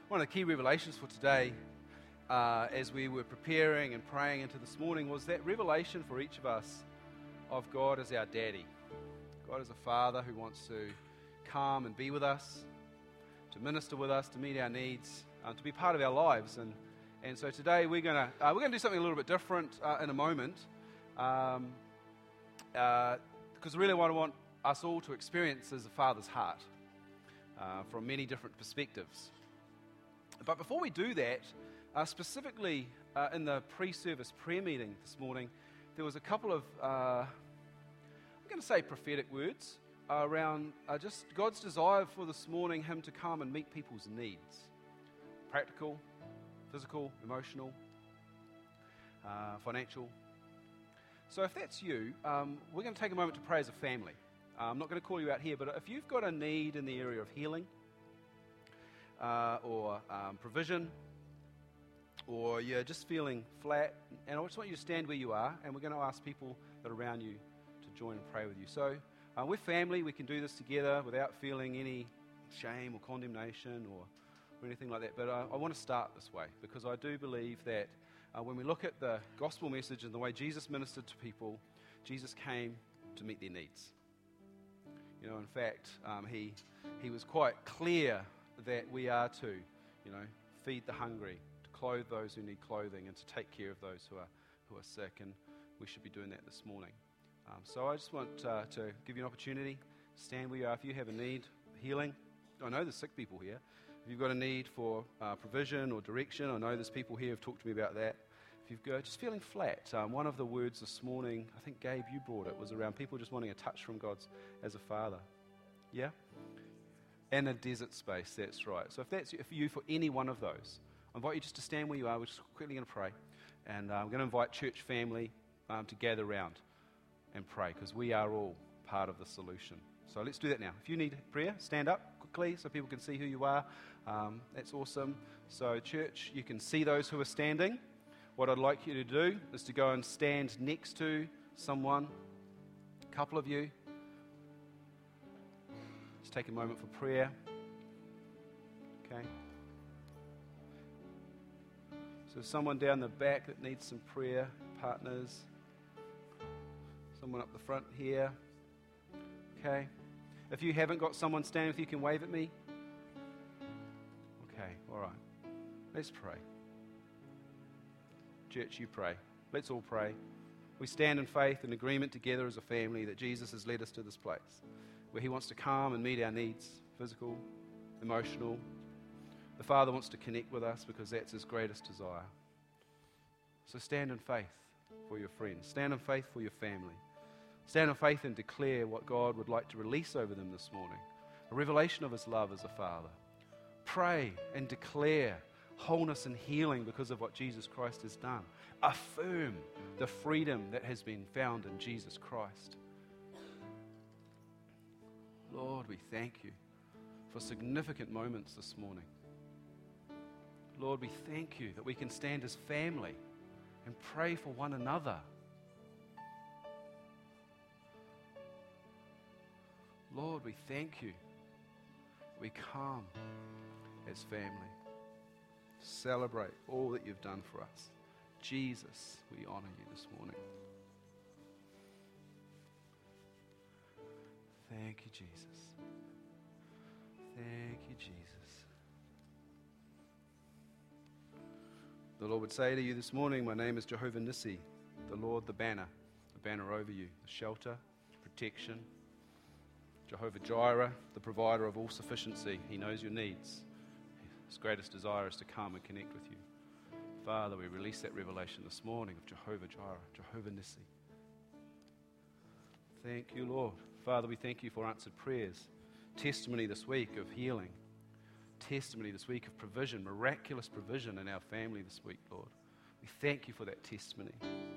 One of the key revelations for today, as we were preparing and praying into this morning, was that revelation for each of us of God as our daddy. God is a father who wants to come and be with us, to minister with us, to meet our needs, to be part of our lives. And so today we're going to do something a little bit different in a moment, because really what I want us all to experience is a father's heart from many different perspectives. But before we do that, specifically in the pre-service prayer meeting this morning, there was a couple of, I'm going to say prophetic words around just God's desire for this morning, Him to come and meet people's needs. Practical, physical, emotional, financial. So if that's you, we're going to take a moment to pray as a family. I'm not going to call you out here, but if you've got a need in the area of healing, or provision, or you're just feeling flat, and I just want you to stand where you are, and we're going to ask people that are around you to join and pray with you. So we're family, we can do this together without feeling any shame or condemnation or anything like that. But I want to start this way, because I do believe that when we look at the gospel message and the way Jesus ministered to people, Jesus came to meet their needs. You know, in fact, he was quite clear that we are to, feed the hungry, to clothe those who need clothing, and to take care of those who are sick, and we should be doing that this morning. So I just want to give you an opportunity to stand where you are. If you have a need, healing, I know there's sick people here. If you've got a need for provision or direction, I know there's people here who've talked to me about that. If you've got just feeling flat, one of the words this morning, I think Gabe, you brought it, was around people just wanting a touch from God as a father. Yeah? And a desert space, that's right. So if that's you for any one of those, I invite you just to stand where you are. We're just quickly going to pray. And I'm going to invite church family to gather around and pray, because we are all part of the solution. So let's do that now. If you need prayer, stand up quickly so people can see who you are. That's awesome. So church, you can see those who are standing. What I'd like you to do is to go and stand next to someone, a couple of you. Just take a moment for prayer. Okay. So someone down the back that needs some prayer, partners. Someone up the front here. Okay. If you haven't got someone standing with you, you can wave at me. Okay, all right. Let's pray. Church, you pray. Let's all pray. We stand in faith and agreement together as a family that Jesus has led us to this place, where He wants to come and meet our needs, physical, emotional. The Father wants to connect with us because that's His greatest desire. So stand in faith for your friends. Stand in faith for your family. Stand in faith and declare what God would like to release over them this morning. A revelation of His love as a Father. Pray and declare wholeness and healing because of what Jesus Christ has done. Affirm the freedom that has been found in Jesus Christ. Lord, we thank You for significant moments this morning. Lord, we thank You that we can stand as family and pray for one another. Lord, we thank You. We come as family. Celebrate all that You've done for us. Jesus, we honor You this morning. Thank You, Jesus. Thank You, Jesus. The Lord would say to you this morning, my name is Jehovah Nissi, the Lord, the banner over you, the shelter, protection. Jehovah Jireh, the provider of all sufficiency. He knows your needs. His greatest desire is to come and connect with you. Father, we release that revelation this morning of Jehovah Jireh, Jehovah Nissi. Thank You, Lord. Father, we thank You for answered prayers. Testimony this week of healing. Testimony this week of provision, miraculous provision in our family this week, Lord. We thank You for that testimony.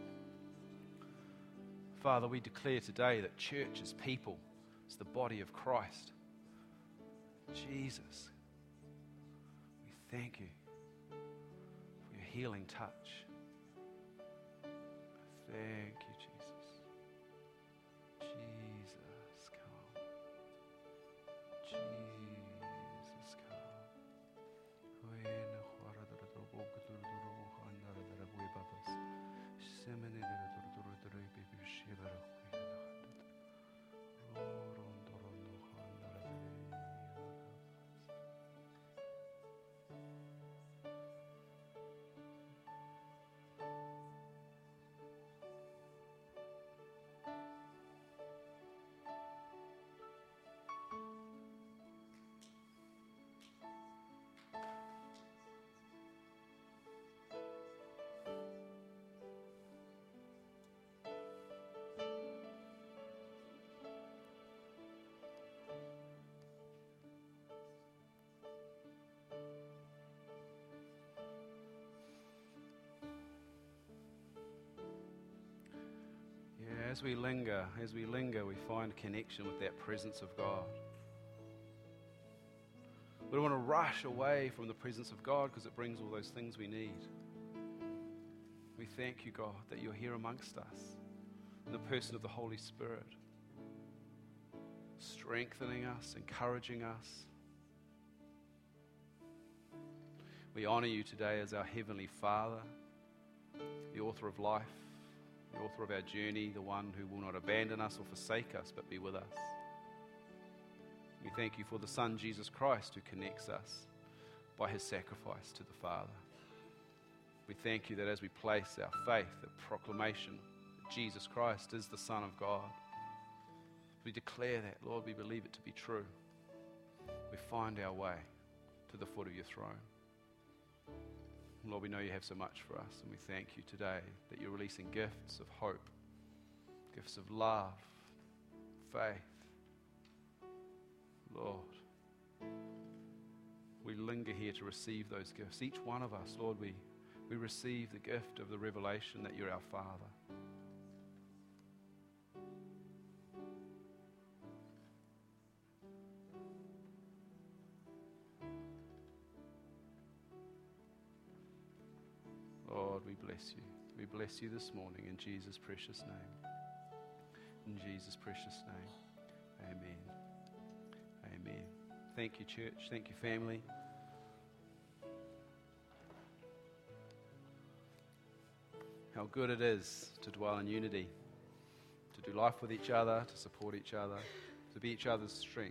Father, we declare today that church is people. It's the body of Christ. Jesus, we thank You for Your healing touch. Thank You, Jesus. Jesus, come. Jesus, come. As we linger, we find connection with that presence of God. We don't want to rush away from the presence of God because it brings all those things we need. We thank you, God, that you're here amongst us in the person of the Holy Spirit, strengthening us, encouraging us. We honor you today as our Heavenly Father, the author of life, the author of our journey, the one who will not abandon us or forsake us, but be with us. We thank you for the Son, Jesus Christ, who connects us by his sacrifice to the Father. We thank you that as we place our faith, the proclamation that Jesus Christ is the Son of God, we declare that, Lord, we believe it to be true. We find our way to the foot of your throne. Lord, we know you have so much for us, and we thank you today that you're releasing gifts of hope, gifts of love, faith. Lord, we linger here to receive those gifts. Each one of us, Lord, we receive the gift of the revelation that you're our Father. Lord, we bless you. We bless you this morning in Jesus' precious name. In Jesus' precious name. Amen. Amen. Thank you, church. Thank you, family. How good it is to dwell in unity, to do life with each other, to support each other, to be each other's strength.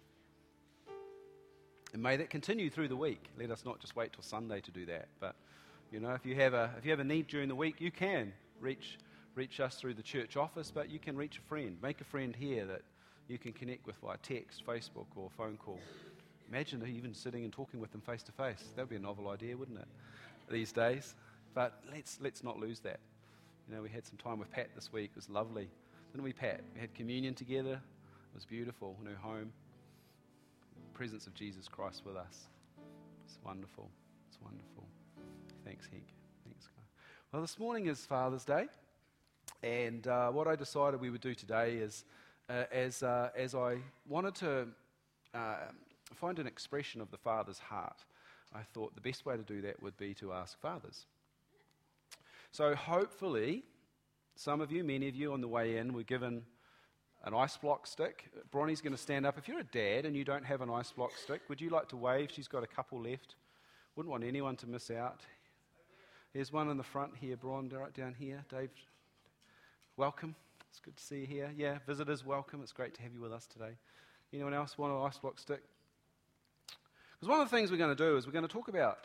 And may that continue through the week. Let us not just wait till Sunday to do that. But, you know, if you have a need during the week, you can reach us through the church office, but you can reach a friend. Make a friend here that you can connect with via text, Facebook, or phone call. Imagine even sitting and talking with them face to face. That would be a novel idea, wouldn't it, these days? But let's not lose that. You know, we had some time with Pat this week. It was lovely. Didn't we, Pat? We had communion together. It was beautiful in her home. The presence of Jesus Christ with us. It's wonderful. It's wonderful. Thanks, Hank. Thanks, guy. Well, this morning is Father's Day. And what I decided we would do today is, as I wanted to find an expression of the Father's heart, I thought the best way to do that would be to ask fathers. So hopefully, some of you, many of you on the way in, were given an ice block stick. Bronnie's going to stand up. If you're a dad and you don't have an ice block stick, would you like to wave? She's got a couple left. Wouldn't want anyone to miss out. There's one in the front here, Bron, right down here. Dave, welcome. It's good to see you here. Yeah, visitors, welcome. It's great to have you with us today. Anyone else want an ice block stick? Because one of the things we're going to do is we're going to talk about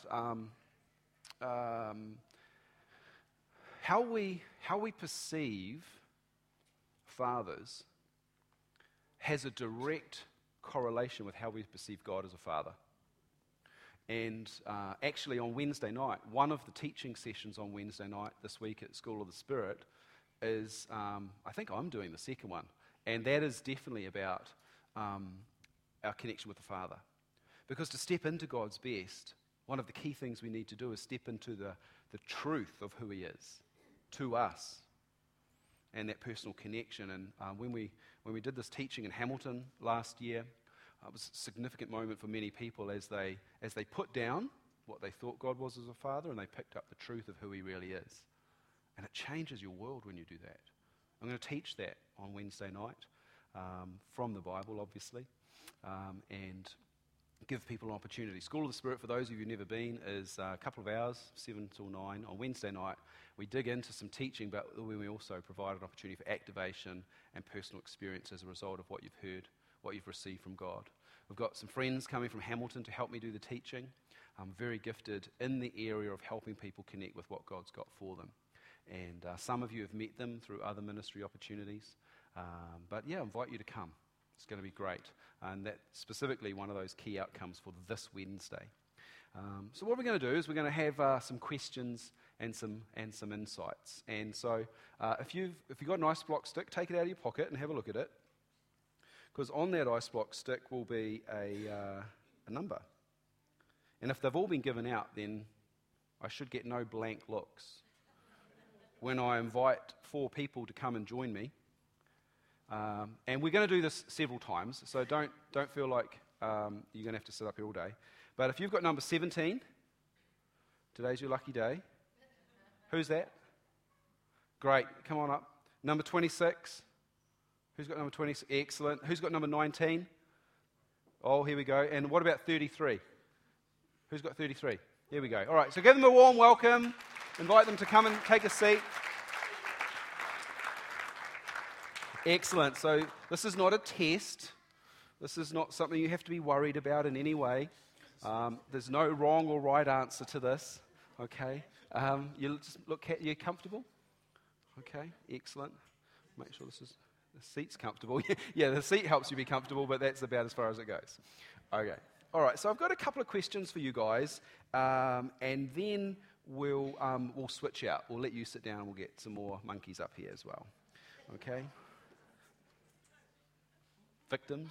how we perceive fathers has a direct correlation with how we perceive God as a father. And actually on Wednesday night, one of the teaching sessions on Wednesday night this week at School of the Spirit is, I think I'm doing the second one, and that is definitely about our connection with the Father. Because to step into God's best, one of the key things we need to do is step into the truth of who he is to us and that personal connection. And when we did this teaching in Hamilton last year, it was a significant moment for many people as they put down what they thought God was as a father and they picked up the truth of who he really is. And it changes your world when you do that. I'm going to teach that on Wednesday night from the Bible, obviously, and give people an opportunity. School of the Spirit, for those of you who've never been, is a couple of hours, 7 till 9. On Wednesday night, we dig into some teaching, but we also provide an opportunity for activation and personal experience as a result of what you've heard, what you've received from God. We've got some friends coming from Hamilton to help me do the teaching. I'm very gifted in the area of helping people connect with what God's got for them. And some of you have met them through other ministry opportunities. But yeah, I invite you to come. It's going to be great. And that's specifically one of those key outcomes for this Wednesday. So what we're going to do is we're going to have some questions and some insights. And so if you've got an ice block stick, take it out of your pocket and have a look at it. Because on that ice block stick will be a number. And if they've all been given out, then I should get no blank looks. When I invite 4 people to come and join me And we're going to do this several times, so don't feel like you're going to have to sit up here all day. But if you've got number 17, today's your lucky day. Who's that? Great, come on up. Number 26. Who's got number 26? Excellent. Who's got number 19? Oh, here we go. And what about 33? Who's got 33? Here we go. All right, so give them a warm welcome. Invite them to come and take a seat. Excellent. So this is not a test. This is not something you have to be worried about in any way. There's no wrong or right answer to this. Okay. You're comfortable? Okay, excellent. Make sure the seat's comfortable. Yeah, the seat helps you be comfortable, but that's about as far as it goes. Okay. All right, so I've got a couple of questions for you guys, and then we'll switch out. We'll let you sit down and we'll get some more monkeys up here as well. Okay? Victims?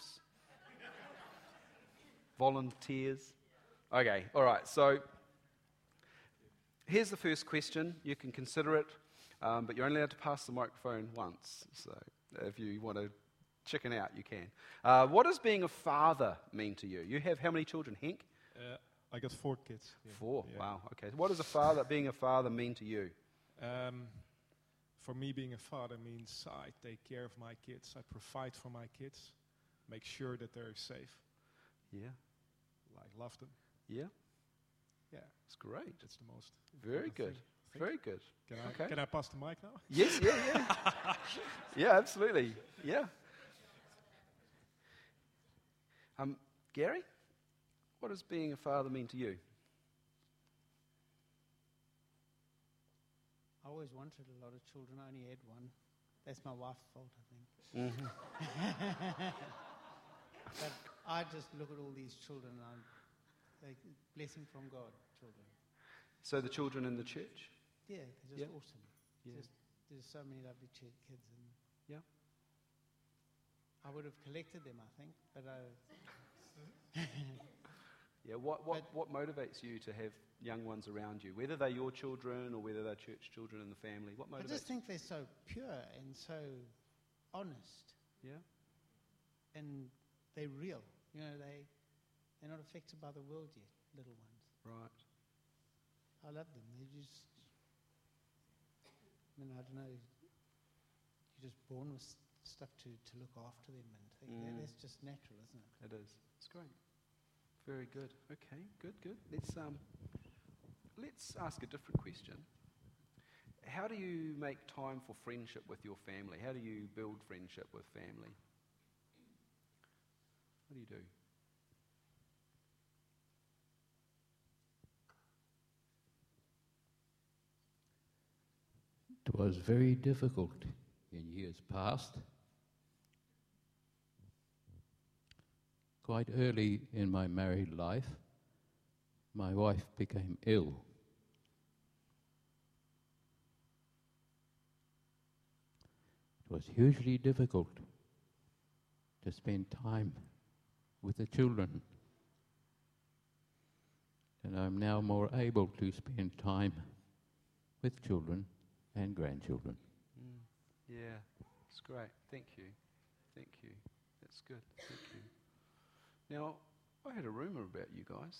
Volunteers? Okay, all right, so here's the first question. You can consider it, but you're only allowed to pass the microphone once, so if you want to chicken out, you can. What does being a father mean to you? You have how many children, Henk? I got 4 kids. Yeah. 4? Yeah. Wow, okay. What does being a father mean to you? For me, being a father means I take care of my kids, I provide for my kids, make sure that they're safe. Yeah. I love them. Yeah? Yeah. That's great. That's the most Very important good. thing. Very good. Can I pass the mic now? Yes, yeah. Yeah, absolutely. Yeah. Gary, what does being a father mean to you? I always wanted a lot of children. I only had one. That's my wife's fault, I think. Mm-hmm. But I just look at all these children and they're blessing from God, children. So the children in the church? Yeah, they're just awesome. Yeah. There's so many lovely kids. And Yeah. I would have collected them, I think, but Yeah. What motivates you to have young ones around you? Whether they're your children or whether they're church children in the family, what motivates I just think they're so pure and so honest. Yeah. And they're real. You know, they're not affected by the world yet, little ones. Right. I love them. They're just, I don't know, you're just born with stuff to look after them and things. That's just natural, isn't it? It is. It's great. Very good. Okay, good. Let's ask a different question. How do you make time for friendship with your family? How do you build friendship with family? What do you do? It was very difficult in years past. Quite early in my married life, my wife became ill. It was hugely difficult to spend time with the children. And I'm now more able to spend time with children and grandchildren. Yeah, it's great. Thank you. That's good. Thank you. Now, I had a rumour about you guys.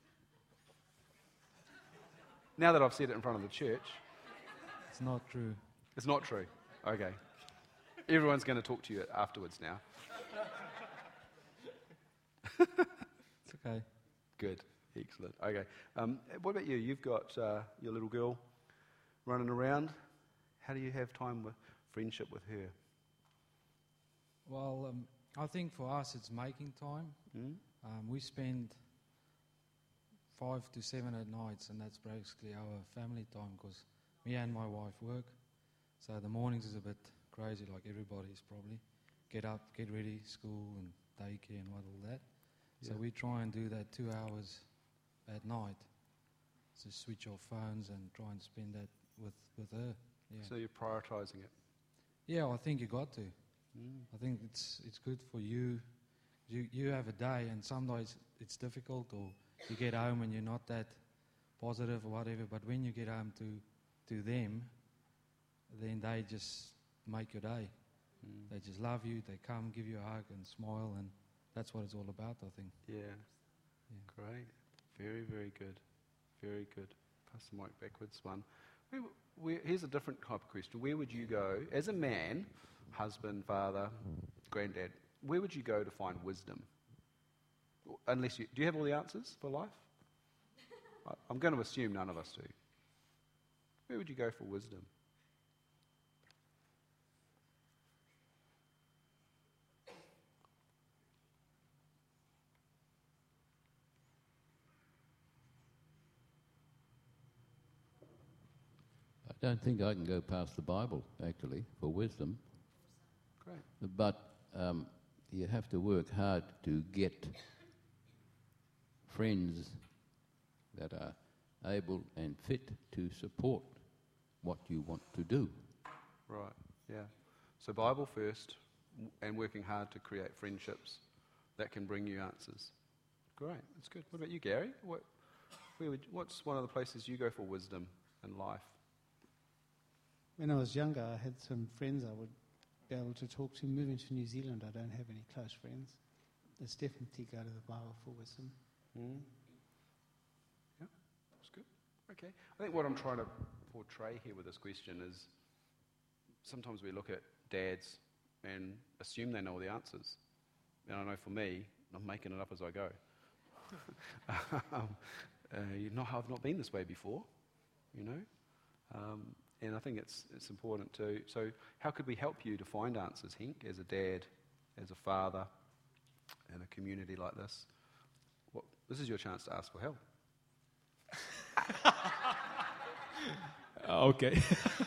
Now that I've said it in front of the church. It's not true. It's not true. Okay. Everyone's going to talk to you afterwards now. It's okay. Good. Excellent. Okay. What about you? You've got your little girl running around. How do you have time with friendship with her? Well, I think for us it's making time. We spend 5 to 7 at nights, and that's basically our family time because me and my wife work. So the mornings is a bit crazy, like everybody's probably. Get up, get ready, school and daycare and all that. Yeah. So we try and do that 2 hours at night. So switch off phones and try and spend that with her. Yeah. So you're prioritising it. Yeah, I think you got to. I think it's good for you. You have a day, and some days it's difficult, or you get home and you're not that positive or whatever. But when you get home to them, then they just make your day. They just love you. They come, give you a hug and smile, and that's what it's all about, I think. Yeah. Yeah. Great. Very, very good. Very good. Pass the mic backwards one. Here's a different type of question. Where would you go, as a man, husband, father, granddad, where would you go to find wisdom? Do you have all the answers for life? I'm going to assume none of us do. Where would you go for wisdom? I don't think I can go past the Bible, actually, for wisdom. Great. But you have to work hard to get friends that are able and fit to support what you want to do. Right, yeah. So Bible first, and working hard to create friendships that can bring you answers. Great, that's good. What about you, Gary? What's one of the places you go for wisdom in life? When I was younger, I had some friends I would be able to talk to. Moving to New Zealand, I don't have any close friends. Let's definitely go to the Bible for wisdom. Mm. Yeah, that's good. Okay. I think what I'm trying to portray here with this question is sometimes we look at dads and assume they know all the answers. And I know for me, I'm making it up as I go. I've not been this way before, you know. And I think it's important too. So how could we help you to find answers, Henk, as a dad, as a father, in a community like this? This is your chance to ask for help. Okay.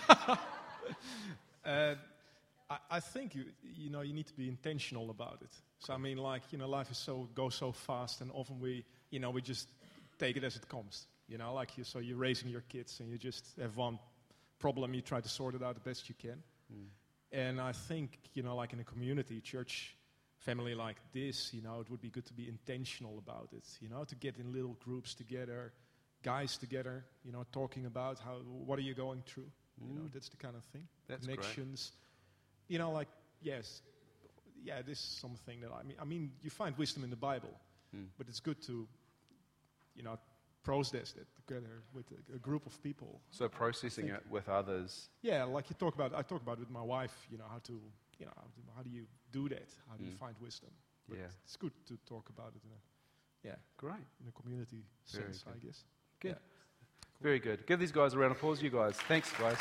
I think you need to be intentional about it. So I mean, life goes so fast, and often we just take it as it comes. So you're raising your kids, and you just have one problem, you try to sort it out the best you can. And I think, in a community, church, family like this, it would be good to be intentional about it, to get in little groups together, guys together, talking about what are you going through, that's the kind of thing. That's connections, this is something that I mean, you find wisdom in the Bible, but it's good to, process it together with a group of people. So processing it with others. Yeah, like I talk about it with my wife, how do you do that? How do you find wisdom? But it's good to talk about it Great. in a community sense, I guess. Good. Yeah. Very good. Give these guys a round of applause, you guys. Thanks, guys.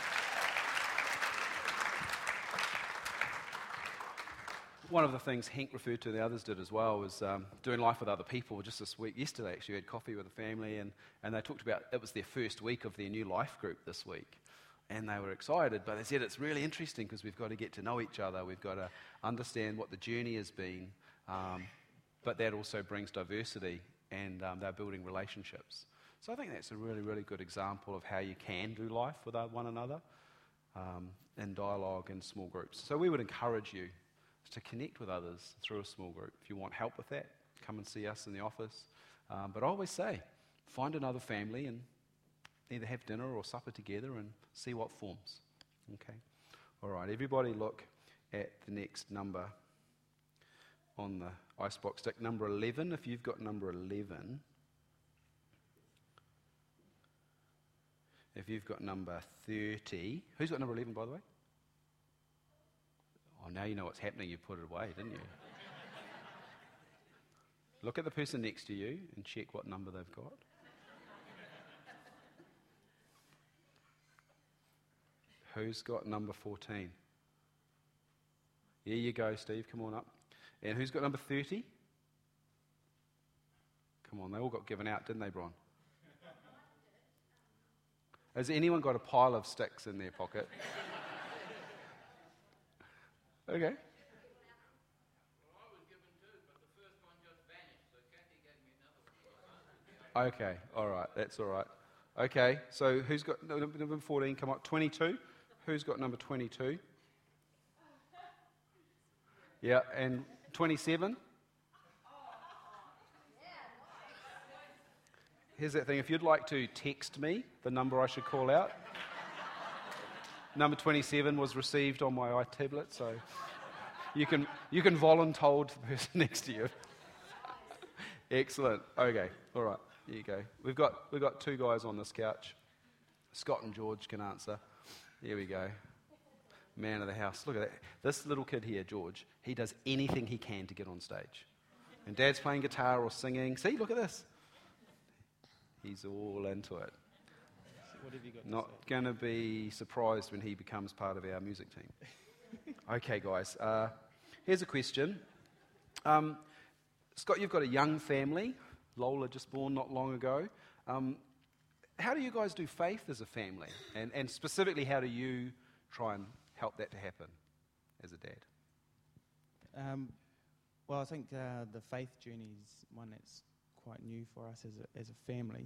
One of the things Henk referred to, the others did as well, was doing life with other people. Just this week, yesterday actually, we had coffee with a family, and they talked about, it was their first week of their new life group this week. And they were excited, but they said it's really interesting because we've got to get to know each other. We've got to understand what the journey has been. But that also brings diversity, and they're building relationships. So I think that's a really, really good example of how you can do life with one another in dialogue in small groups. So we would encourage you to connect with others through a small group. If you want help with that, come and see us in the office. But I always say, find another family and either have dinner or supper together and see what forms. Okay? All right, everybody look at the next number on the icebox stick, number 11. If you've got number 11. If you've got number 30. Who's got number 11, by the way? Oh, now you know what's happening. You put it away, didn't you? Look at the person next to you and check what number they've got. Who's got number 14? There you go, Steve. Come on up. And who's got number 30? Come on, they all got given out, didn't they, Bron? Has anyone got a pile of sticks in their pocket? Okay. Well, I was given two, but the first one just vanished, so Kathy gave me another one. Okay, all right, that's all right. Okay, so who's got number 14? Come up, 22. Who's got number 22? Yeah, and 27? Here's that thing. If you'd like to text me the number I should call out, Number 27 was received on my iTablet, so you can voluntold the person next to you. Excellent. Okay. All right. There you go. We've got two guys on this couch. Scott and George can answer. There we go. Man of the house. Look at that. This little kid here, George, he does anything he can to get on stage. And Dad's playing guitar or singing. See, look at this. He's all into it. What have you got? Not going to be surprised when he becomes part of our music team. Okay, guys. Here's a question. Scott, you've got a young family. Lola just born not long ago. How do you guys do faith as a family? And specifically, how do you try and help that to happen as a dad? Well, I think the faith journey is one that's quite new for us as a family.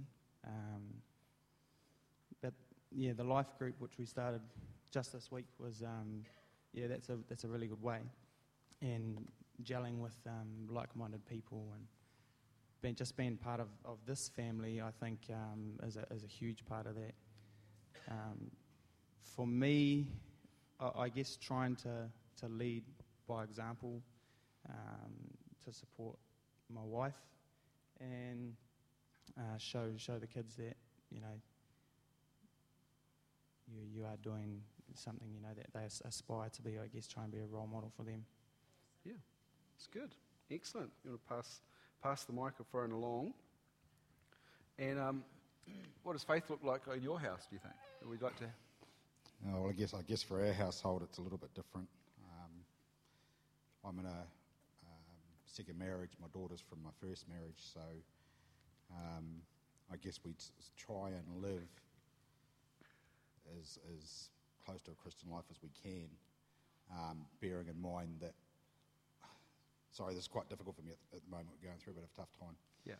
But yeah, the life group which we started just this week was that's a really good way, and gelling with like-minded people and being part of this family, I think is a huge part of that. For me, I guess trying to lead by example, to support my wife, and show the kids that you are doing something that they aspire to be. I guess try and be a role model for them. Yeah, it's good. Excellent. You want to pass the microphone along. And what does faith look like in your house, do you think? We'd like to... Well, I guess for our household it's a little bit different. I'm in a second marriage. My daughter's from my first marriage, so I guess we try and live as close to a Christian life as we can, bearing in mind that... Sorry, this is quite difficult for me at the moment. We're going through a bit of a tough time. Yeah.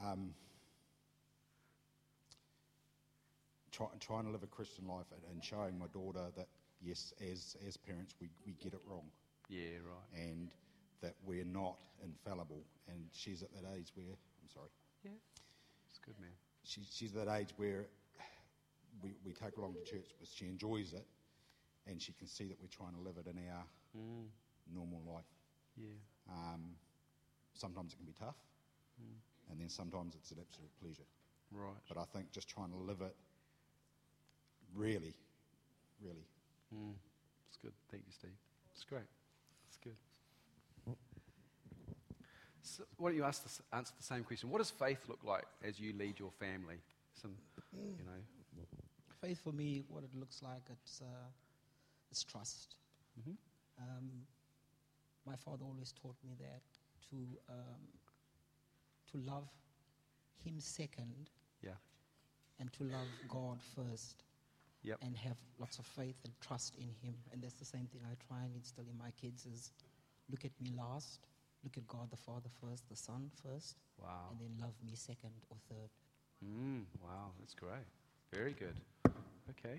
Trying to live a Christian life and showing my daughter that, yes, as parents, we get it wrong. Yeah, right. And that we're not infallible. And she's at that age where... I'm sorry. Yeah, it's good, man. She's at that age where we take her along to church, but she enjoys it, and she can see that we're trying to live it in our normal life. Yeah. Sometimes it can be tough, and then sometimes it's an absolute pleasure. Right. But I think just trying to live it really. It's good. Thank you, Steve. It's great. It's good. So why don't you answer the same question? What does faith look like as you lead your family? Faith for me, what it looks like, it's trust. Mm-hmm. My father always taught me that to love him second, and to love God first, and have lots of faith and trust in him. And that's the same thing I try and instill in my kids: is look at me last, look at God the Father first, the Son first, Wow. and then love me second or third. Wow, that's great. Very good. Okay.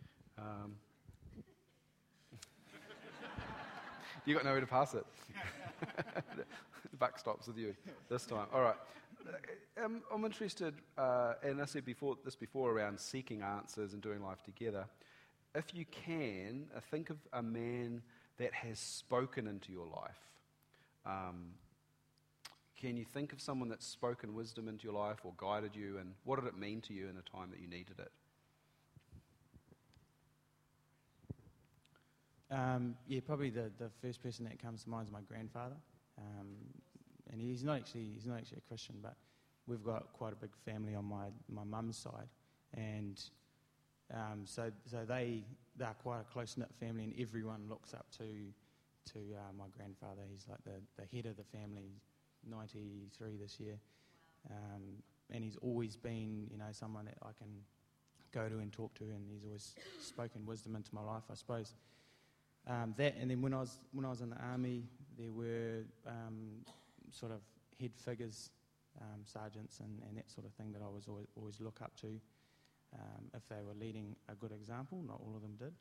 You got nowhere to pass it. The buck stops with you this time. All right. I'm interested, and I said before around seeking answers and doing life together. If you can, think of a man that has spoken into your life. Can you think of someone that's spoken wisdom into your life or guided you, and what did it mean to you in a time that you needed it? Probably the first person that comes to mind is my grandfather, and he's not actually a Christian, but we've got quite a big family on my mum's side, and so they're quite a close knit family, and everyone looks up to my grandfather. He's like the head of the family. He's 93 this year, and he's always been someone that I can go to and talk to, and he's always spoken wisdom into my life, I suppose. That, and then when I was in the army, there were sort of head figures, sergeants and that sort of thing that I was always look up to, if they were leading a good example. Not all of them did,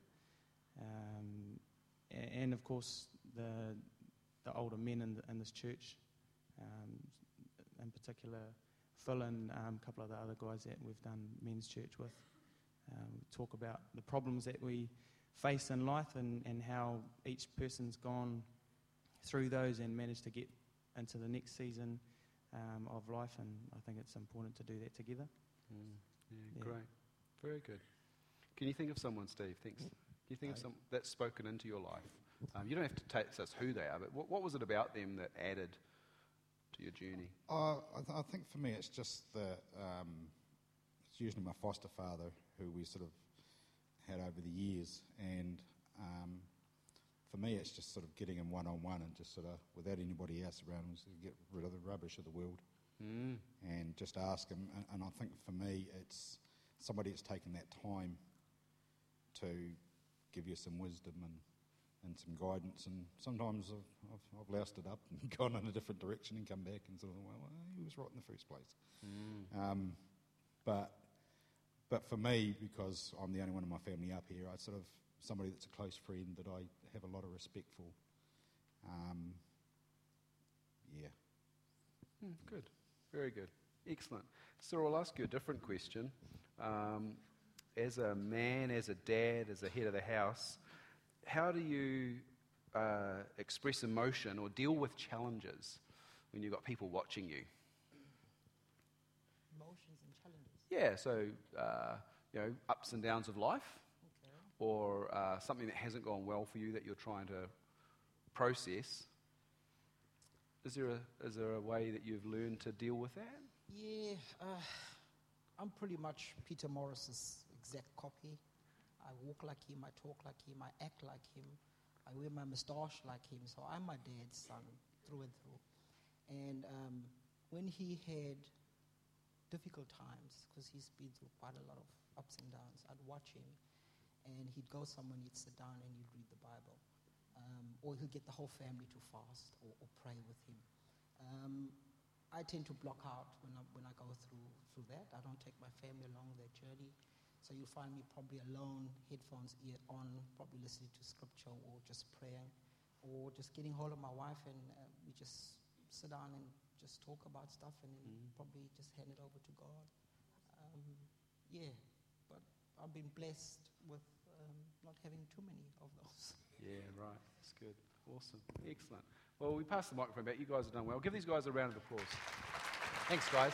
and of course the older men in this church, in particular Phil and a couple of the other guys that we've done men's church with, talk about the problems that we face in life and how each person's gone through those and managed to get into the next season of life, and I think it's important to do that together. Great. Very good. Can you think of someone, Steve? Can you think of someone that's spoken into your life? You don't have to tell us who they are, but what was it about them that added to your journey? I think for me it's just that it's usually my foster father who we sort of had over the years, and for me it's just sort of getting him one-on-one and just sort of, without anybody else around him, sort of get rid of the rubbish of the world and just ask him. And I think for me it's somebody that's taken that time to give you some wisdom and some guidance, and sometimes I've loused it up and gone in a different direction and come back and sort of, well, he was right in the first place. But for me, because I'm the only one in my family up here, I sort of, somebody that's a close friend that I have a lot of respect for. Good. Very good. Excellent. Cyril, I'll ask you a different question. As a man, as a dad, as a head of the house, how do you express emotion or deal with challenges when you've got people watching you? Emotions and challenges. Yeah, so, ups and downs of life, or something that hasn't gone well for you that you're trying to process. Is there a way that you've learned to deal with that? Yeah, I'm pretty much Peter Morris's exact copy. I walk like him, I talk like him, I act like him, I wear my moustache like him, so I'm my dad's son through and through. And when he had difficult times, because he's been through quite a lot of ups and downs, I'd watch him, and he'd go somewhere and he'd sit down and he'd read the Bible. Or he'll get the whole family to fast or pray with him. I tend to block out when I go through that. I don't take my family along that journey. So you'll find me probably alone, headphones ear on, probably listening to scripture or just praying, or just getting hold of my wife and we just sit down and just talk about stuff and then probably just hand it over to God. But I've been blessed with not having too many of those. Yeah, right. That's good. Awesome. Excellent. Well, we pass the microphone back. You guys have done well. Give these guys a round of applause. Thanks, guys.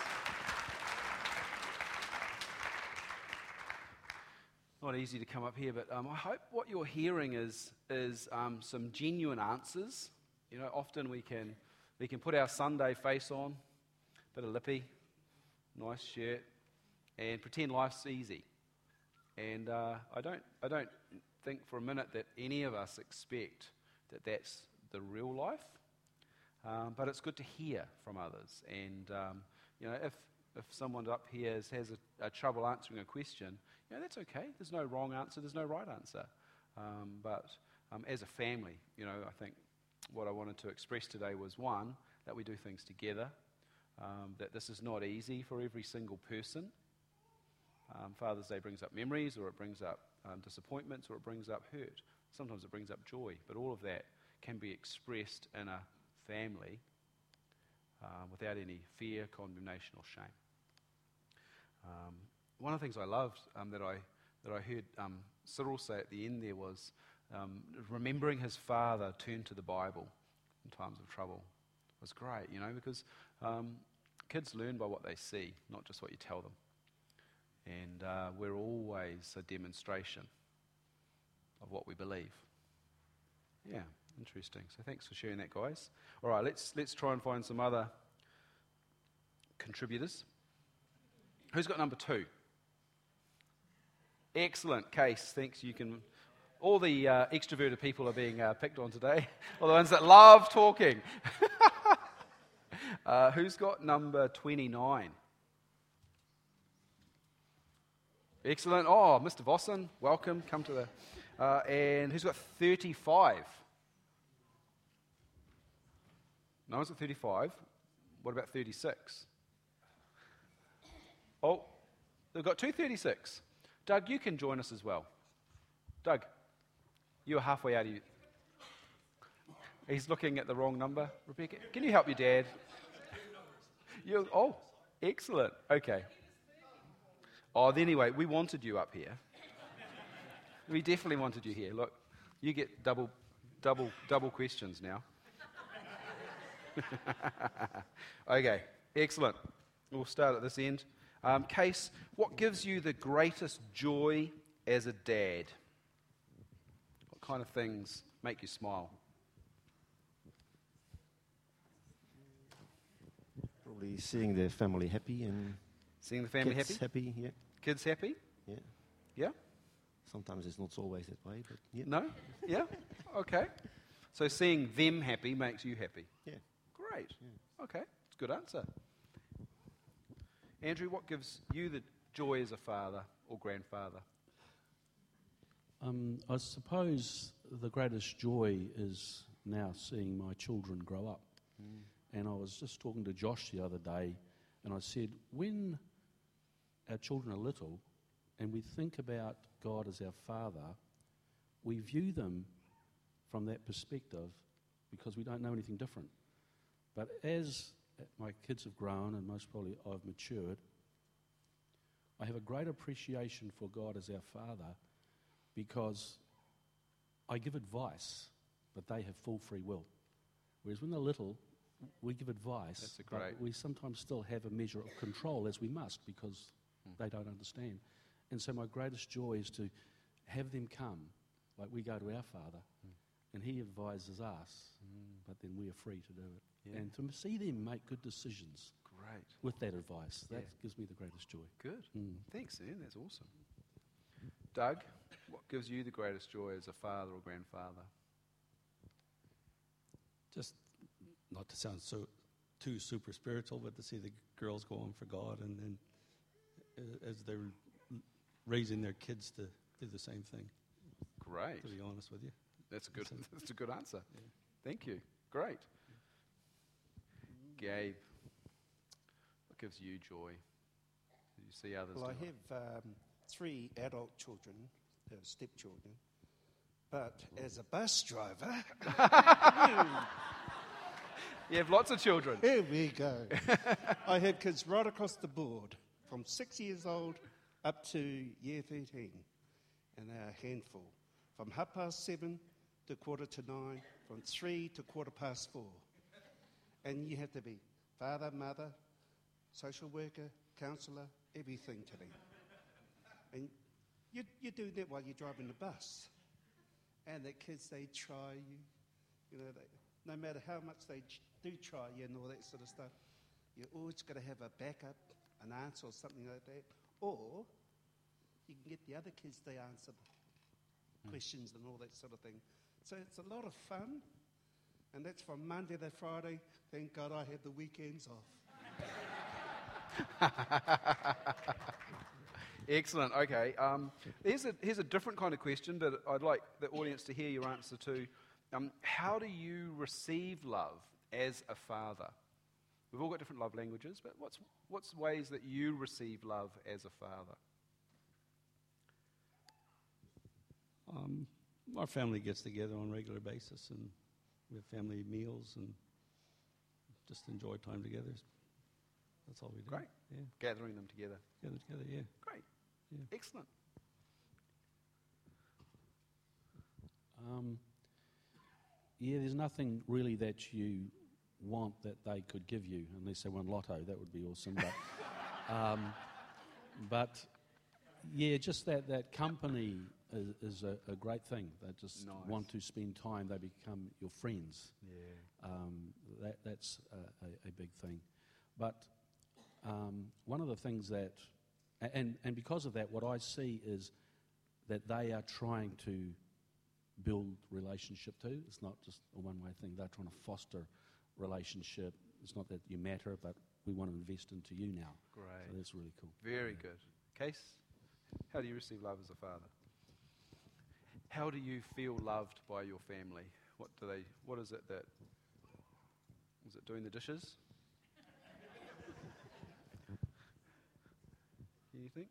Not easy to come up here, but I hope what you're hearing is some genuine answers. You know, often we can put our Sunday face on, bit of lippy, nice shirt, and pretend life's easy. And I don't think for a minute that any of us expect that that's the real life. But it's good to hear from others. And if someone up here has a trouble answering a question, that's okay. There's no wrong answer. There's no right answer. But as a family, I think what I wanted to express today was, one, that we do things together, that this is not easy for every single person. Father's Day brings up memories, or it brings up disappointments, or it brings up hurt. Sometimes it brings up joy, but all of that can be expressed in a family without any fear, condemnation, or shame. One of the things I loved that I heard Cyril say at the end there was remembering his father turn to the Bible in times of trouble was great, because kids learn by what they see, not just what you tell them. And we're always a demonstration of what we believe. Yeah, interesting. So thanks for sharing that, guys. All right, let's try and find some other contributors. Who's got number 2? Excellent. Case, thanks. You can. All the extroverted people are being picked on today. All the ones that love talking. Who's got number 29? Excellent. Oh, Mr. Vossen, welcome. Come to the... and who's got 35? No one's got 35. What about 36? Oh, they've got 236. Doug, you can join us as well. Doug, you're halfway out of you. He's looking at the wrong number. Rebecca, can you help your dad? Oh, excellent. Okay. Oh, anyway, we wanted you up here. We definitely wanted you here. Look, you get double questions now. Okay, excellent. We'll start at this end. Case, what gives you the greatest joy as a dad? What kind of things make you smile? Probably seeing the family happy and seeing the family kids happy, yeah. Kids happy? Yeah. Yeah? Sometimes it's not always that way, but yeah. No? Yeah? Okay. So seeing them happy makes you happy? Yeah. Great. Yeah. Okay. It's a good answer. Andrew, what gives you the joy as a father or grandfather? I suppose the greatest joy is now seeing my children grow up. And I was just talking to Josh the other day, and I said, when our children are little and we think about God as our Father, we view them from that perspective because we don't know anything different. But as my kids have grown and most probably I've matured, I have a great appreciation for God as our Father because I give advice, but they have full free will. Whereas when they're little, we give advice, but we sometimes still have a measure of control, as we must, because they don't understand. And so my greatest joy is to have them come, like we go to our Father, and He advises us, but then we are free to do it. Yeah. And to see them make good decisions with that advice, that gives me the greatest joy. Good. Thanks, Ian. That's awesome. Doug, what gives you the greatest joy as a father or grandfather? Just not to sound too super spiritual, but to see the girls go on for God and as they're raising their kids to do the same thing. Great. To be honest with you. That's a good answer. Yeah. Thank you. Great. Gabe, what gives you joy? Do you see others? Well, I have 3 adult children, stepchildren, but as a bus driver... You have lots of children. Here we go. I have kids right across the board, from 6 years old up to year 13, and they're a handful. From 7:30 to 8:45, from 3 to 4:15. And you have to be father, mother, social worker, counsellor, everything to them. And you're doing that while you're driving the bus. And the kids, they try you, no matter how much they do try you and all that sort of stuff, you're always got to have a backup, an answer or something like that. Or you can get the other kids, they answer questions and all that sort of thing. So it's a lot of fun, and that's from Monday to Friday. Thank God I have the weekends off. Excellent. Okay. Here's a different kind of question, but I'd like the audience to hear your answer to. How do you receive love as a father? We've all got different love languages, but what's ways that you receive love as a father? Our family gets together on a regular basis, and we have family meals and just enjoy time together. That's all we do. Great. Yeah. Gathering them together. Gather together, yeah. Great. Yeah. Excellent. There's nothing really that you want that they could give you, unless they won lotto. That would be awesome. But just that company is a great thing. They just want to spend time. They become your friends. Yeah. That's a big thing. But one of the things that, and because of that, what I see is that they are trying to build relationship too. It's not just a one-way thing. They're trying to foster relationship. It's not that you matter, but we want to invest into you now. Great. So that's really cool. Very good. Case, how do you receive love as a father? How do you feel loved by your family? What is it that, is it doing the dishes? You think?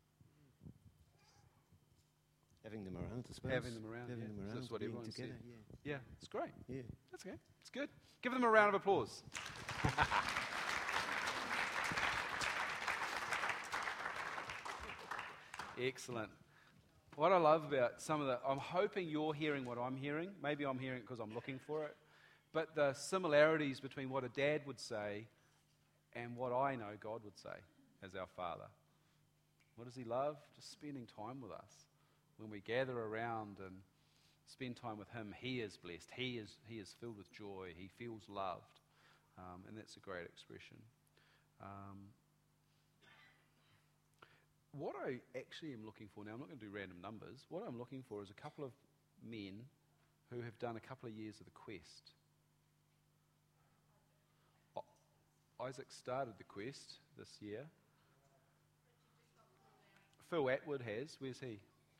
Having them around, I suppose. Having them around, Having them around, that's what being everyone together, said. Yeah, it's great. Yeah. That's okay. It's good. Give them a round of applause. Excellent. What I love about some of the, I'm hoping you're hearing what I'm hearing. Maybe I'm hearing it because I'm looking for it. But the similarities between what a dad would say and what I know God would say as our Father. What does He love? Just spending time with us. When we gather around and spend time with Him, He is blessed. He is filled with joy. He feels loved. And that's a great expression. What I actually am looking for now, I'm not going to do random numbers. What I'm looking for is a couple of men who have done a couple of years of the Quest. Isaac started the Quest this year. Phil Atwood has. Where's he?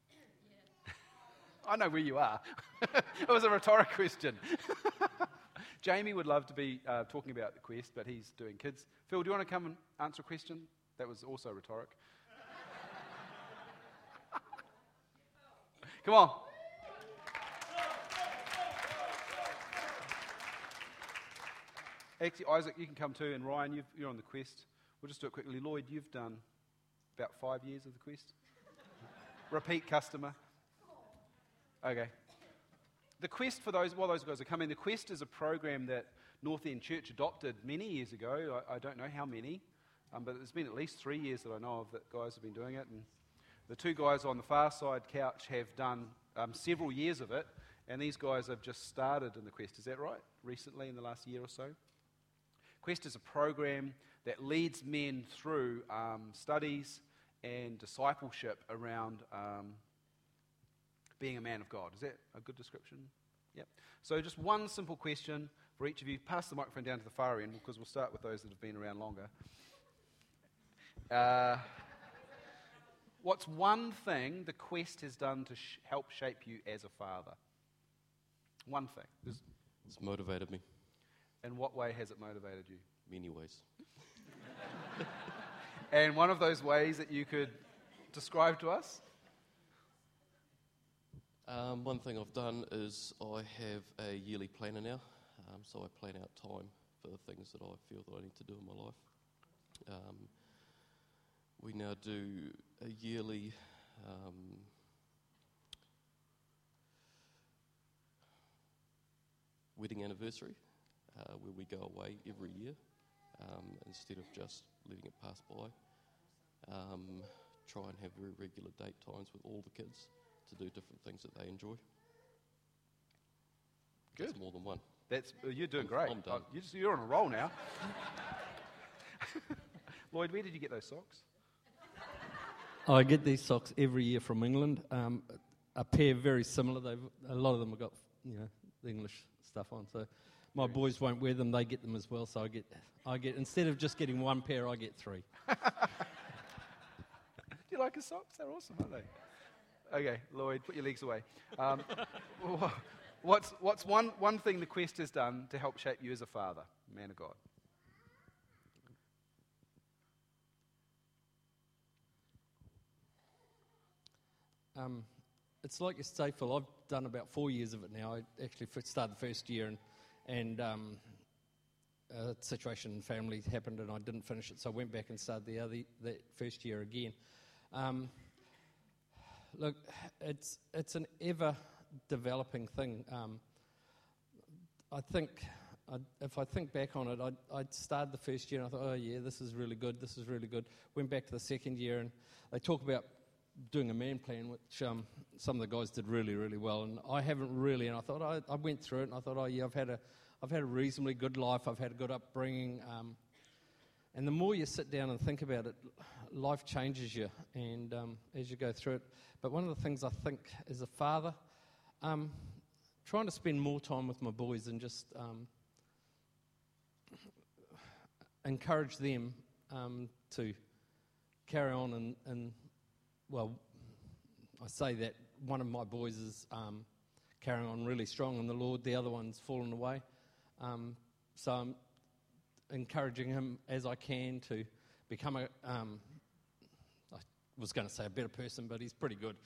I know where you are. It was a rhetoric question. Jamie would love to be talking about the Quest, but he's doing kids. Phil, do you want to come and answer a question? That was also rhetoric. Come on. Actually, Isaac, you can come too, and Ryan, you're on the Quest. We'll just do it quickly. Lloyd, you've done about 5 years of the Quest. Repeat customer. Okay. The Quest, for those, while those guys are coming, the Quest is a program that North End Church adopted many years ago. I don't know how many, but it's been at least 3 years that I know of that guys have been doing it. And the two guys on the far side couch have done several years of it, and these guys have just started in the Quest. Is that right? Recently, in the last year or so? Quest is a program that leads men through studies and discipleship around being a man of God. Is that a good description? Yep. So just one simple question for each of you. Pass the microphone down to the far end because we'll start with those that have been around longer. What's one thing the Quest has done to help shape you as a father? One thing. It's motivated me. In what way has it motivated you? Many ways. And one of those ways that you could describe to us? One thing I've done is I have a yearly planner now, so I plan out time for the things that I feel that I need to do in my life. We now do a yearly wedding anniversary where we go away every year instead of just letting it pass by. Try and have very regular date times with all the kids to do different things that they enjoy. Good. That's more than one. You're doing great. I'm done. You're on a roll now. Lloyd, where did you get those socks? I get these socks every year from England. A pair very similar. A lot of them have got the English stuff on. So my boys won't wear them. They get them as well. So I get instead of just getting one pair, I get three. Do you like his socks? They're awesome, aren't they? Okay, Lloyd, put your legs away. What's one thing the Quest has done to help shape you as a father, man of God? It's like you say, Phil, I've done about 4 years of it now. I actually started the first year and a situation in family happened and I didn't finish it, so I went back and started the first year again. Look, it's an ever-developing thing. I think, if I think back on it, I started the first year and I thought, oh yeah, this is really good, this is really good. Went back to the second year and they talk about doing a man plan, which some of the guys did really, really well, and I haven't really. And I thought I went through it, and I thought, oh yeah, I've had a reasonably good life. I've had a good upbringing, and the more you sit down and think about it, life changes you, and as you go through it. But one of the things I think as a father, trying to spend more time with my boys and just encourage them to carry on and well, I say that one of my boys is carrying on really strong in the Lord. The other one's fallen away. So I'm encouraging him as I can to become I was going to say a better person, but he's pretty good.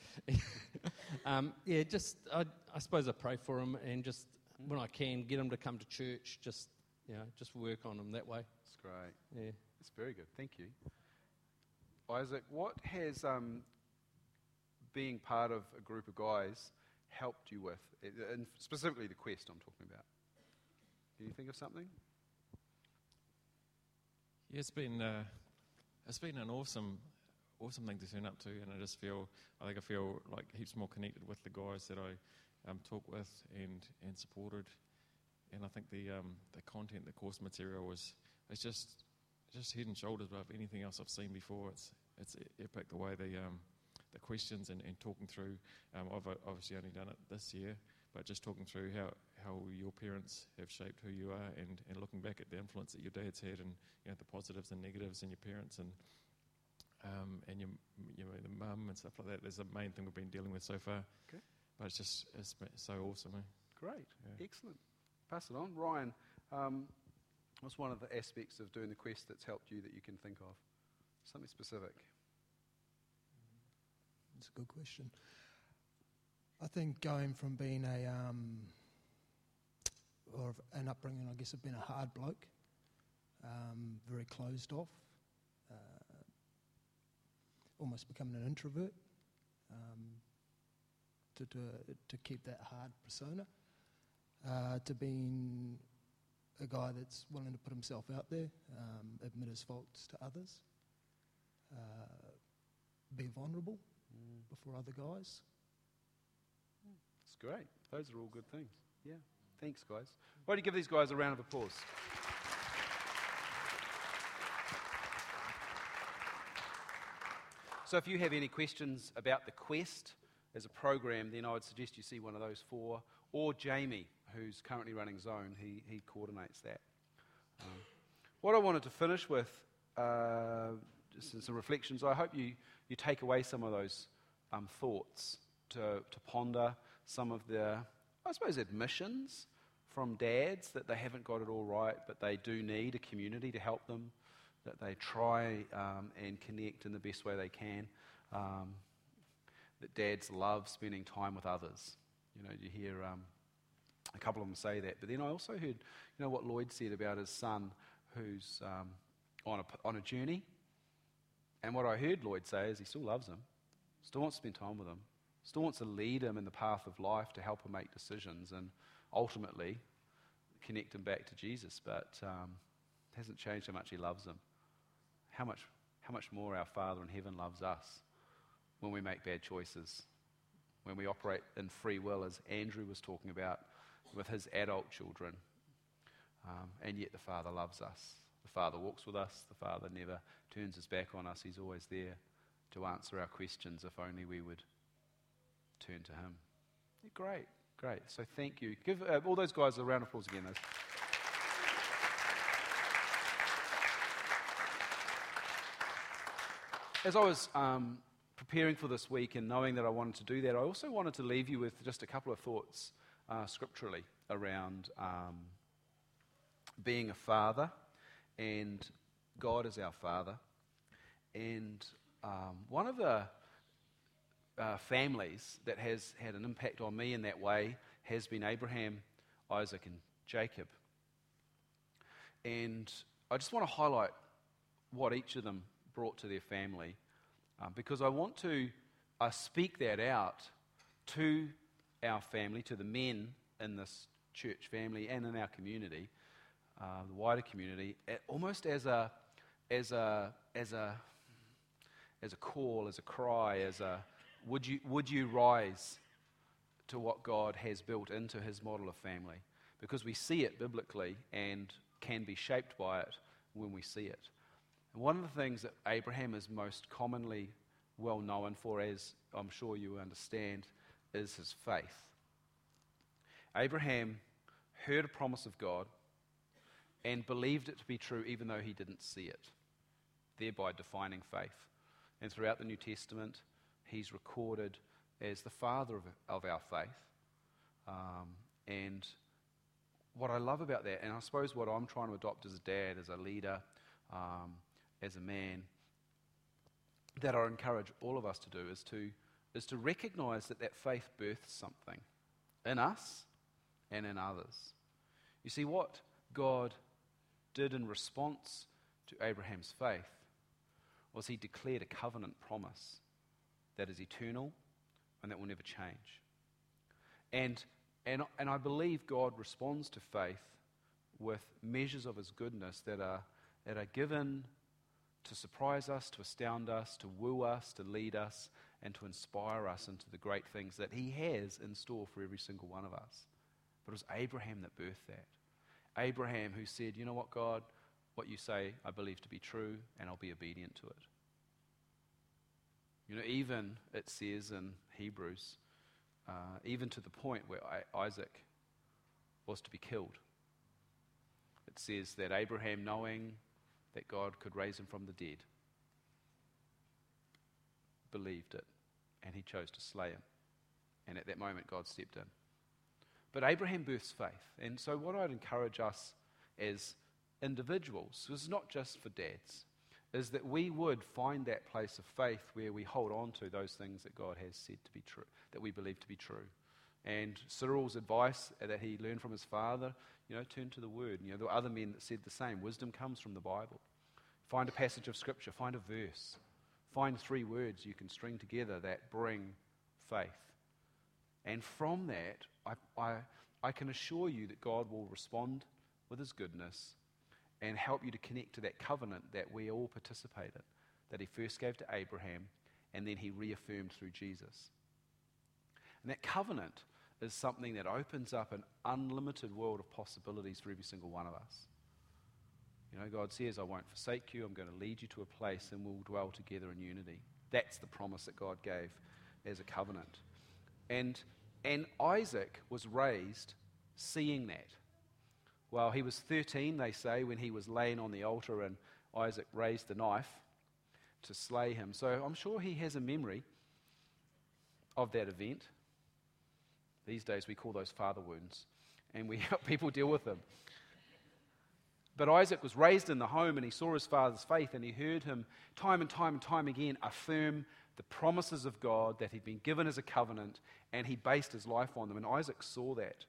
I suppose I pray for him and just when I can get him to come to church, just work on him that way. That's great. Yeah, that's very good. Thank you, Isaac. What has being part of a group of guys helped you with, and specifically the quest I'm talking about? Can you think of something? Yeah, it's been an awesome thing to turn up to, and I feel like heaps more connected with the guys that I talk with and supported, and I think the content, the course material it's just head and shoulders above anything else I've seen before. It's epic the way the questions and talking through. I've obviously only done it this year, but just talking through how your parents have shaped who you are, and looking back at the influence that your dad's had, and the positives and negatives in your parents, and the mum and stuff like that. That's the main thing we've been dealing with so far. Okay. But it's been so awesome. Eh? Great, excellent. Pass it on, Ryan. What's one of the aspects of doing the quest that's helped you that you can think of? Something specific. It's a good question. I think going from being an upbringing, I guess, of being a hard bloke, very closed off, almost becoming an introvert, to keep that hard persona, to being a guy that's willing to put himself out there, admit his faults to others, be vulnerable before other guys. That's great. Those are all good things. Yeah. Thanks, guys. Why don't you give these guys a round of applause? So if you have any questions about the quest as a program, then I would suggest you see one of those four, or Jamie, who's currently running Zone. He coordinates that. What I wanted to finish with, just some reflections. I hope you take away some of those thoughts to ponder some of the, I suppose, admissions from dads that they haven't got it all right, but they do need a community to help them, that they try and connect in the best way they can, that dads love spending time with others. You hear a couple of them say that. But then I also heard, what Lloyd said about his son who's on a journey. And what I heard Lloyd say is he still loves him, still wants to spend time with him, still wants to lead him in the path of life to help him make decisions and ultimately connect him back to Jesus. But hasn't changed how much he loves him. How much more our Father in heaven loves us when we make bad choices, when we operate in free will, as Andrew was talking about with his adult children. And yet the Father loves us. The Father walks with us. The Father never turns his back on us. He's always there to answer our questions if only we would turn to him. Yeah, great. So thank you. Give all those guys a round of applause again. As I was preparing for this week and knowing that I wanted to do that, I also wanted to leave you with just a couple of thoughts scripturally around being a father, and God is our Father. And one of the families that has had an impact on me in that way has been Abraham, Isaac, and Jacob. And I just want to highlight what each of them brought to their family, because I want to speak that out to our family, to the men in this church family and in our community, the wider community, almost as a call, as a cry, would you rise to what God has built into his model of family? Because we see it biblically and can be shaped by it when we see it. And one of the things that Abraham is most commonly well known for, as I'm sure you understand, is his faith. Abraham heard a promise of God and believed it to be true even though he didn't see it, thereby defining faith. And throughout the New Testament, he's recorded as the father of our faith. And what I love about that, and I suppose what I'm trying to adopt as a dad, as a leader, as a man, that I encourage all of us to do is to recognize that faith births something in us and in others. You see, what God did in response to Abraham's faith was he declared a covenant promise that is eternal and that will never change. And I believe God responds to faith with measures of his goodness that are given to surprise us, to astound us, to woo us, to lead us, and to inspire us into the great things that he has in store for every single one of us. But it was Abraham that birthed that. Abraham who said, you know what, God, what you say I believe to be true, and I'll be obedient to it. You know, even it says in Hebrews, even to the point where Isaac was to be killed. It says that Abraham, knowing that God could raise him from the dead, believed it, and he chose to slay him. And at that moment, God stepped in. But Abraham births faith. And so what I'd encourage us as individuals, this is not just for dads, is that we would find that place of faith where we hold on to those things that God has said to be true, that we believe to be true. And Cyril's advice that he learned from his father, turn to the Word. There were other men that said the same. Wisdom comes from the Bible. Find a passage of Scripture, find a verse, find 3 words you can string together that bring faith. And from that, I can assure you that God will respond with his goodness and help you to connect to that covenant that we all participate in, that he first gave to Abraham and then he reaffirmed through Jesus. And that covenant is something that opens up an unlimited world of possibilities for every single one of us. God says, I won't forsake you, I'm going to lead you to a place and we'll dwell together in unity. That's the promise that God gave as a covenant. And Isaac was raised seeing that. Well, he was 13, they say, when he was laying on the altar and Isaac raised the knife to slay him. So I'm sure he has a memory of that event. These days we call those father wounds, and we help people deal with them. But Isaac was raised in the home, and he saw his father's faith, and he heard him time and time and time again affirm the promises of God that he'd been given as a covenant, and he based his life on them, and Isaac saw that.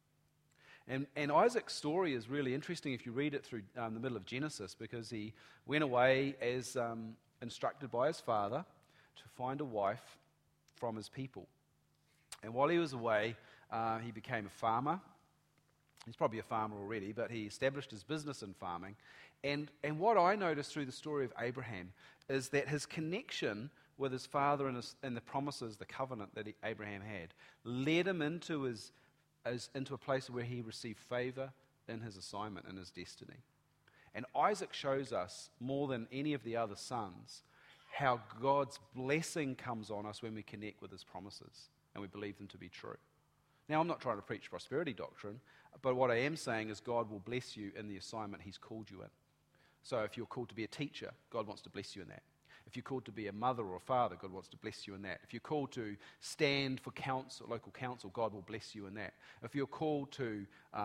And Isaac's story is really interesting if you read it through the middle of Genesis, because he went away as instructed by his father to find a wife from his people. And while he was away, he became a farmer. He's probably a farmer already, but he established his business in farming. And what I noticed through the story of Abraham is that his connection with his father and the promises, the covenant that Abraham had, led him into a place where he received favor in his assignment and his destiny. And Isaac shows us, more than any of the other sons, how God's blessing comes on us when we connect with his promises and we believe them to be true. Now, I'm not trying to preach prosperity doctrine, but what I am saying is God will bless you in the assignment he's called you in. So if you're called to be a teacher, God wants to bless you in that. If you're called to be a mother or a father, God wants to bless you in that. If you're called to stand for council, local council, God will bless you in that. If you're called to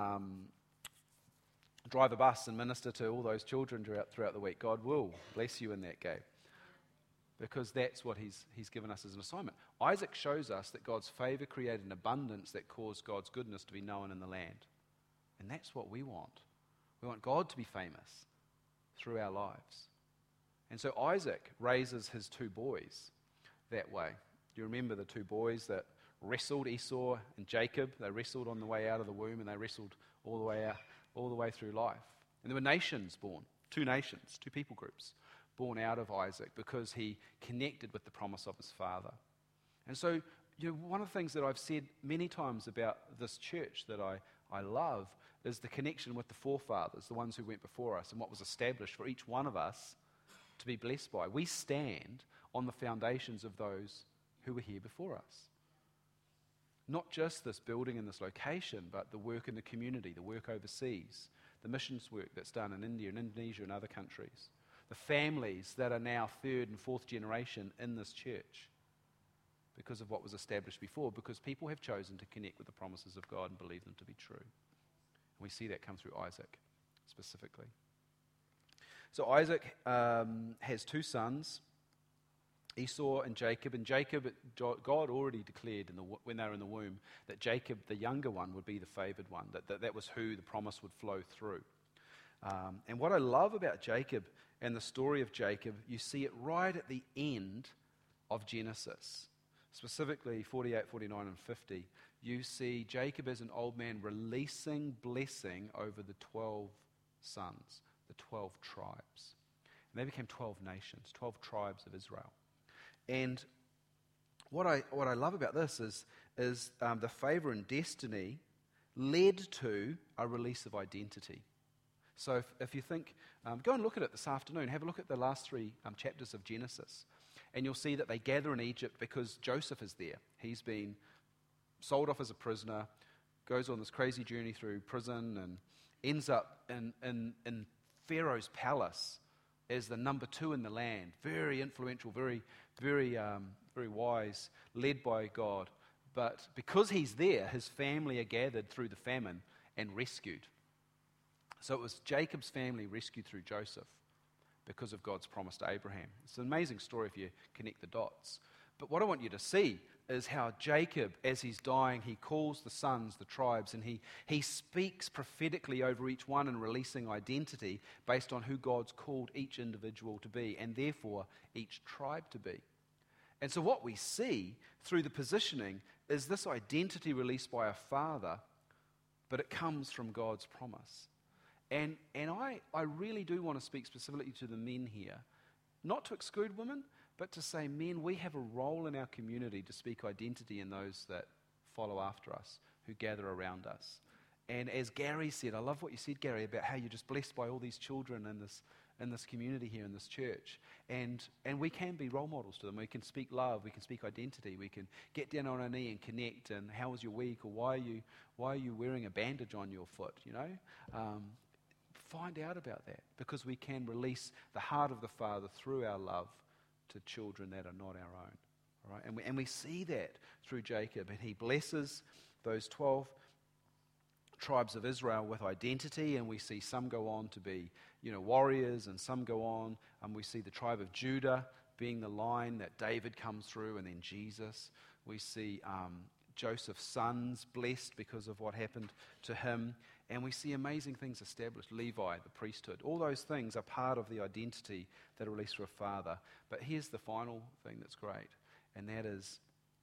drive a bus and minister to all those children throughout the week, God will bless you in that game. Because that's what he's given us as an assignment. Isaac shows us that God's favor created an abundance that caused God's goodness to be known in the land. And that's what we want. We want God to be famous through our lives. And so Isaac raises his 2 boys that way. Do you remember the 2 boys that wrestled, Esau and Jacob? They wrestled on the way out of the womb, and they wrestled all the way out, all the way through life. And there were nations born, 2 nations, 2 people groups born out of Isaac because he connected with the promise of his father. And so, one of the things that I've said many times about this church that I love is the connection with the forefathers, the ones who went before us, and what was established for each one of us to be blessed by. We stand on the foundations of those who were here before us. Not just this building and this location, but the work in the community, the work overseas, the missions work that's done in India and Indonesia and other countries, the families that are now 3rd and 4th generation in this church because of what was established before, because people have chosen to connect with the promises of God and believe them to be true. And we see that come through Isaac specifically. So Isaac has 2 sons, Esau and Jacob. And Jacob, God already declared when they were in the womb that Jacob, the younger one, would be the favored one, that was who the promise would flow through. And what I love about Jacob and the story of Jacob, you see it right at the end of Genesis. specifically 48, 49, and 50, you see Jacob as an old man releasing blessing over the 12 sons, the 12 tribes. And they became 12 nations, 12 tribes of Israel. And what I love about this is the favor and destiny led to a release of identity. So if you think, go and look at it this afternoon, have a look at the last 3 chapters of Genesis, and you'll see that they gather in Egypt because Joseph is there. He's been sold off as a prisoner, goes on this crazy journey through prison, and ends up in Pharaoh's palace as the number 2 in the land. Very influential, very wise, led by God. But because he's there, his family are gathered through the famine and rescued. So it was Jacob's family rescued through Joseph because of God's promise to Abraham. It's an amazing story if you connect the dots. But what I want you to see is how Jacob, as he's dying, he calls the sons, the tribes, and he speaks prophetically over each one and releasing identity based on who God's called each individual to be, and therefore each tribe to be. And so what we see through the positioning is this identity released by a father, but it comes from God's promise. And I really do want to speak specifically to the men here, not to exclude women, but to say, men, we have a role in our community to speak identity in those that follow after us, who gather around us. And as Gary said, I love what you said, Gary, about how you're just blessed by all these children in this community here in this church. And we can be role models to them. We can speak love, we can speak identity, we can get down on our knee and connect, and how was your week, or why are you wearing a bandage on your foot, you know? Find out about that, because we can release the heart of the Father through our love to children that are not our own. All right? And we see that through Jacob, and he blesses those 12 tribes of Israel with identity, and we see some go on to be, warriors, and some go on, and we see the tribe of Judah being the line that David comes through, and then Jesus. We see Joseph's sons blessed because of what happened to him, and we see amazing things established. Levi, the priesthood, all those things are part of the identity that are released through a father. But here's the final thing that's great, and that is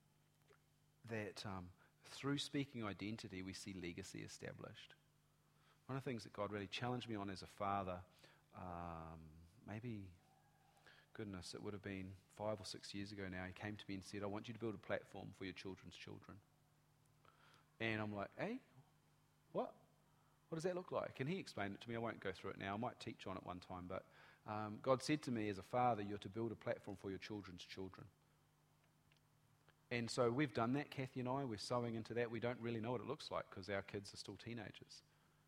that through speaking identity, we see legacy established. One of the things that God really challenged me on as a father, it would have been 5 or 6 years ago now, he came to me and said, I want you to build a platform for your children's children. And I'm like, hey, what? What does that look like? And he explained it to me. I won't go through it now. I might teach on it one time. But God said to me as a father, you're to build a platform for your children's children. And so we've done that, Kathy and I. We're sowing into that. We don't really know what it looks like because our kids are still teenagers.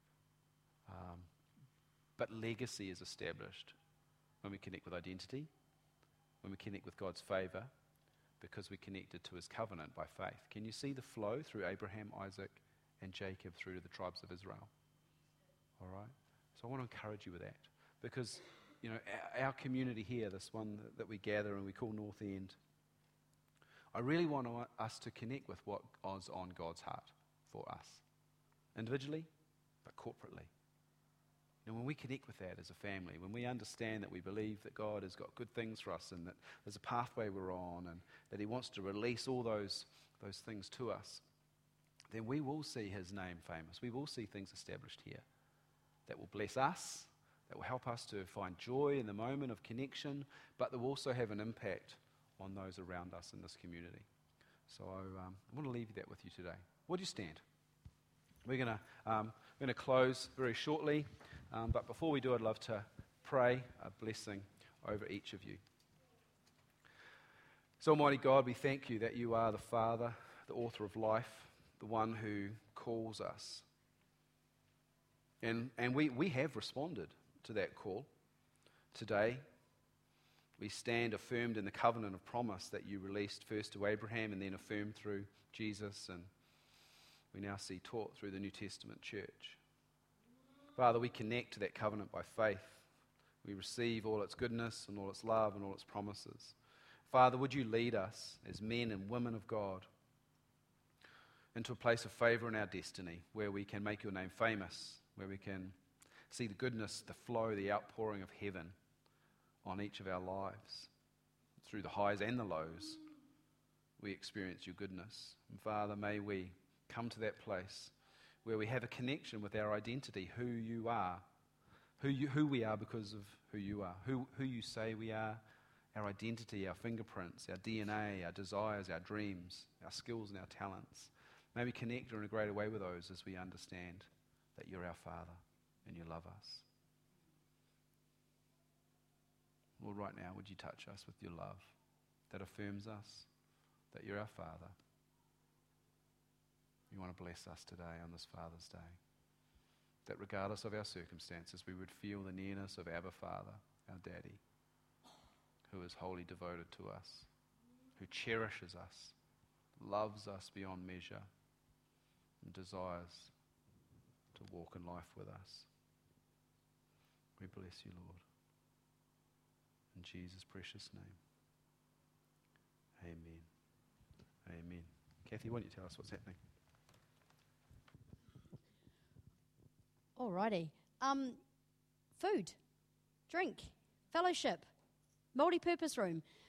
But legacy is established when we connect with identity, when we connect with God's favor, because we're connected to his covenant by faith. Can you see the flow through Abraham, Isaac, and Jacob through to the tribes of Israel? All right? So I want to encourage you with that, because our community here, this one that we gather and we call North End, I really want us to connect with what is on God's heart for us, individually, but corporately. And when we connect with that as a family, when we understand that we believe that God has got good things for us and that there's a pathway we're on and that he wants to release all those things to us, then we will see his name famous. We will see things established here that will bless us, that will help us to find joy in the moment of connection, but that will also have an impact on those around us in this community. So I want to leave that with you today. Would you stand? We're going to close very shortly, but before we do, I'd love to pray a blessing over each of you. So Almighty God, we thank you that you are the Father, the author of life, the one who calls us. And we have responded to that call. Today, we stand affirmed in the covenant of promise that you released first to Abraham and then affirmed through Jesus, and we now see taught through the New Testament church. Father, we connect to that covenant by faith. We receive all its goodness and all its love and all its promises. Father, would you lead us as men and women of God into a place of favor in our destiny, where we can make your name famous, where we can see the goodness, the flow, the outpouring of heaven on each of our lives, through the highs and the lows, we experience your goodness. And Father, may we come to that place where we have a connection with our identity, who you are, who we are because of who you are, who you say we are, our identity, our fingerprints, our DNA, our desires, our dreams, our skills and our talents. May we connect in a greater way with those as we understand that you're our Father and you love us. Lord, right now, would you touch us with your love that affirms us, that you're our Father. You want to bless us today on this Father's Day, that regardless of our circumstances, we would feel the nearness of Abba Father, our Daddy, who is wholly devoted to us, who cherishes us, loves us beyond measure, and desires to walk in life with us. We bless you, Lord. In Jesus' precious name. Amen. Amen. Kathy, why don't you tell us what's happening? Alrighty. Food, drink, fellowship, multi-purpose room.